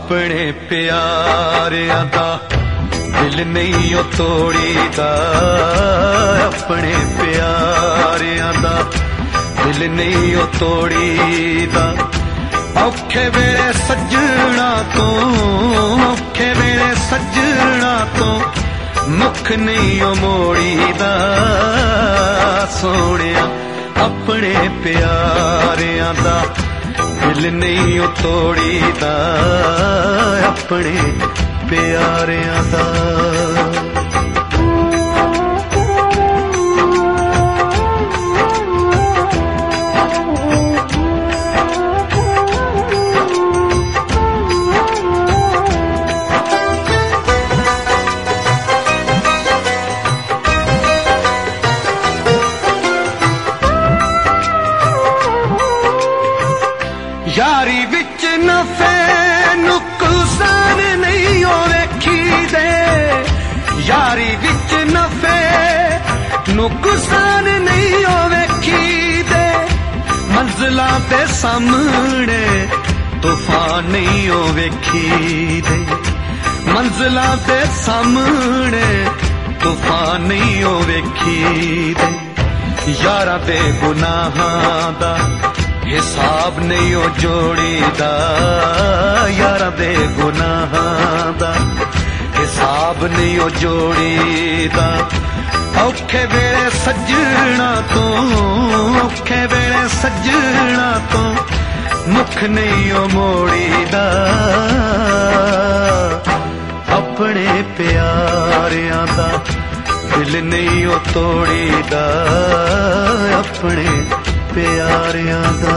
अपने प्यारियां दा दिल नहीं ओ तोड़ीदा, अपने प्यारियां दा दिल नहीं ओ तोड़ीदा। औखे वेले सजना तो, औखे वेले सजना तो मुख नहीं ओ मोड़ीदा। सोहणिया अपने प्यारियां दा दिल नहीं ओ तोड़ीदा, अपने प्यारियां दा। यारी विच नफे नुकसान नहीं ओ वेखी दे, यारी विच नफे नुकसान नहीं ओ वेखी दे। मंजिलां दे सामने तूफान नहीं ओ वेखी दे, मंजिलां दे सामने तूफान नहीं ओ वेखी दे। यारां दे गुनाहां दा हिसाब नहीं ओ जोड़ीदा, यारां दे गुनाहां दा हिसाब नहीं ओ जोड़ीदा। औखे वेले सजना तो, औखे वेले सजना तो मुख नहीं ओ मोड़ीदा। अपने प्यारियां दा दिल नहीं ओ तोड़ीदा, अपने प्यारियां दा।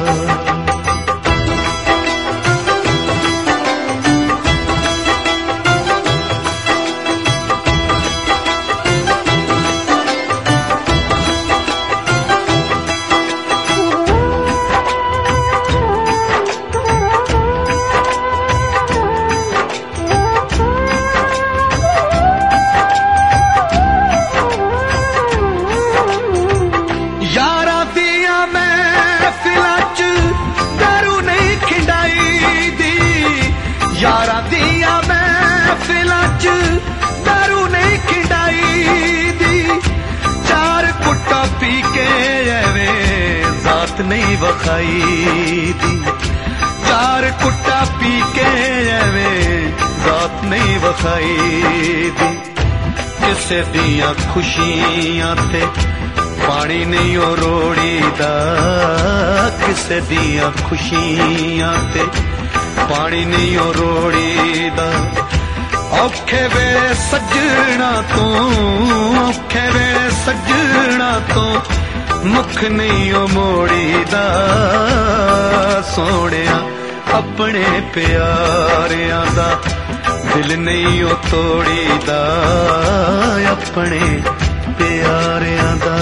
यारा दिया महफिलां च दारू नहीं खिंडाई दी, चार कुट्टा पी के एवें जात नहीं वखाई दी। चार कुट्टा पी के एवें जात नहीं वखाई दी। किसे दियां खुशियां ते पानी नहीं ओ रोड़ीदा, किसे दियां खुशियां ते पानी नहीं ओ रोड़ीदा। औखे वेले सजना तो, औखे वेले सजना तो मुख नहीं ओ मोड़ीदा। सोहणिया अपने प्यारियां दा दिल नहीं ओ तोड़ीदा, अपने प्यारियां दा।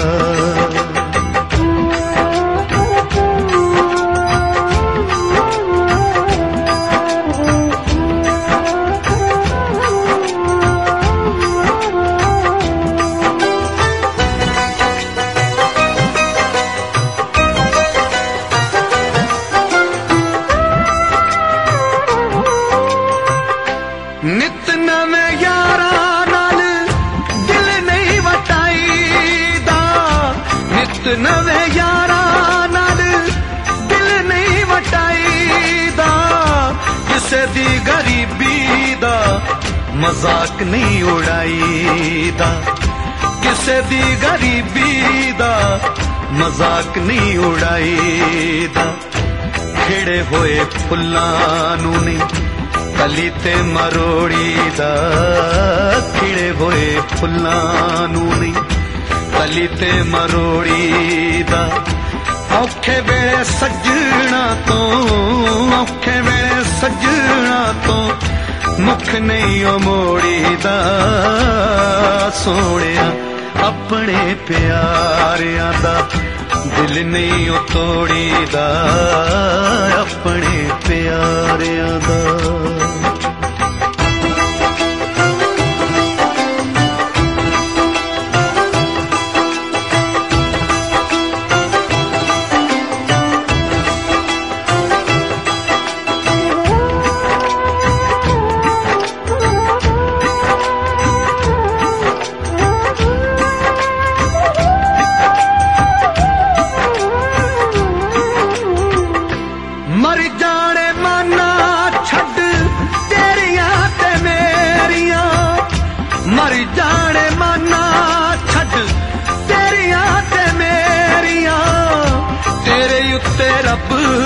नित नवें यारां नाल दिल नहीं वटाईदा, नित नवें यारां नाल दिल नहीं वटाईदा। किसे दी गरीबी दा मजाक नहीं उड़ाईदा, किसे दी गरीबी दा मजाक नहीं उड़ाईदा। खिड़े होए फुल्लां नूं नहीं कली ते मरोड़ीदा, खिड़े होए फुल्लां नूं नहीं कली ते मरोड़ीदा। औखे वेले सजना तो, औखे वेले सजना तो मुख नहीं ओ मोड़ीदा। सोहणिया अपने प्यारियां दा दिल नहीं ओ तोड़ीदा, अपने प्यारियां दा।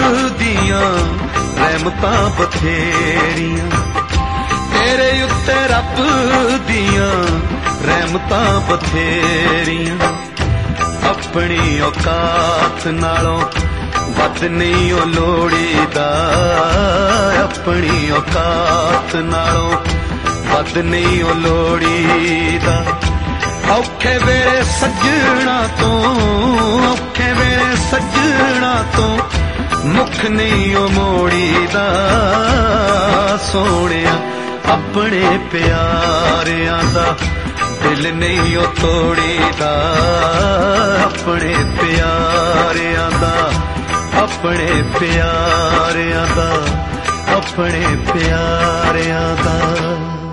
ਦੀਆਂ ਰਹਿਮਤਾਂ ਬਥੇਰੀਆਂ, ਤੇਰੇ ਉੱਤੇ ਰੱਬ ਦੀਆਂ ਰਹਿਮਤਾਂ ਬਥੇਰੀਆਂ। ਆਪਣੀ ਔਕਾਤ ਨਾਲੋਂ ਵੱਧ ਨਹੀਂ ਉਹ ਲੋੜੀਦਾ, ਆਪਣੀ ਔਕਾਤ ਨਾਲੋਂ ਵੱਧ ਨਹੀਂ ਉਹ ਲੋੜੀਦਾ। ਔਖੇ ਵੇਲੇ ਸੱਜਣਾ ਤੋਂ, ਔਖੇ ਵੇਲੇ ਸੱਜਣਾ ਤੋਂ ਮੁੱਖ ਨਹੀਂ ਉਹ ਮੋੜੀਦਾ। ਸੋਹਣਿਆ ਆਪਣੇ ਪਿਆਰਿਆਂ ਦਾ ਦਿਲ ਨਹੀਂ ਉਹ ਤੋੜੀਦਾ, ਆਪਣੇ ਪਿਆਰਿਆਂ ਦਾ, ਆਪਣੇ ਪਿਆਰਿਆਂ ਦਾ, ਆਪਣੇ ਪਿਆਰਿਆਂ ਦਾ।